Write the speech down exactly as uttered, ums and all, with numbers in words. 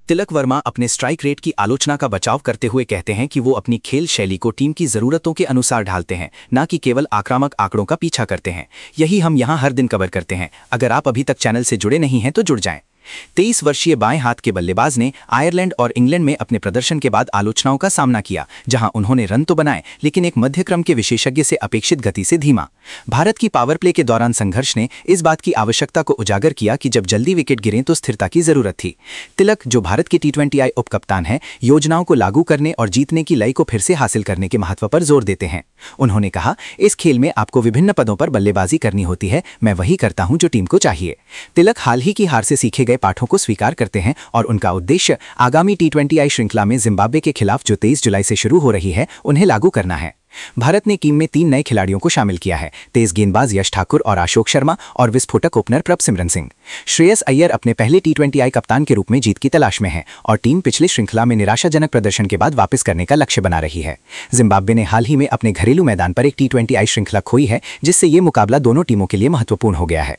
तिलक वर्मा अपने strike rate की आलोचना का बचाव करते हुए कहते हैं कि वो अपनी खेल शैली को टीम की ज़रूरतों के अनुसार ढालते हैं, ना कि केवल आक्रामक आंकड़ों का पीछा करते हैं। यही हम यहाँ हर दिन कवर करते हैं। अगर आप अभी तक चैनल से जुड़े नहीं हैं तो जुड़ जाएं। तेईस वर्षीय बाएं हाथ के बल्लेबाज ने आयरलैंड और इंग्लैंड में अपने प्रदर्शन के बाद आलोचनाओं का सामना किया, जहां उन्होंने रन तो बनाए लेकिन एक मध्यक्रम के विशेषज्ञ से अपेक्षित गति से धीमा। भारत की पावर प्ले के दौरान संघर्ष ने इस बात की आवश्यकता को उजागर किया कि जब जल्दी विकेट गिरें तो स्थिरता की जरूरत थी। तिलक, जो भारत के टी ट्वेंटी आई उप कप्तान हैं, योजनाओं को लागू करने और जीतने की लय को फिर से हासिल करने के महत्व पर जोर देते हैं। उन्होंने कहा, इस खेल में आपको विभिन्न पदों पर बल्लेबाजी करनी होती है, मैं वही करता हूं जो टीम को चाहिए। तिलक हाल ही की हार से सीखे गए पाठों को स्वीकार करते हैं और उनका उद्देश्य आगामी टी ट्वेंटी आई श्रृंखला में जिम्बाब्वे के खिलाफ जो तेईस जुलाई से शुरू हो रही है, उन्हें लागू करना है। भारत ने टीम में तीन नए खिलाड़ियों को शामिल किया है, तेज गेंदबाज यश ठाकुर और अशोक शर्मा और विस्फोटक ओपनर प्रभसिमरन सिंह। श्रेयस अय्यर अपने पहले टी ट्वेंटी आई कप्तान के रूप में जीत की तलाश में है और टीम पिछली श्रृंखला में निराशाजनक प्रदर्शन के बाद वापस करने का लक्ष्य बना रही है। जिम्बाब्वे ने हाल ही में अपने घरेलू मैदान पर एक टी ट्वेंटी आई श्रृंखला खोई है, जिससे ये मुकाबला दोनों टीमों के लिए महत्वपूर्ण हो गया है।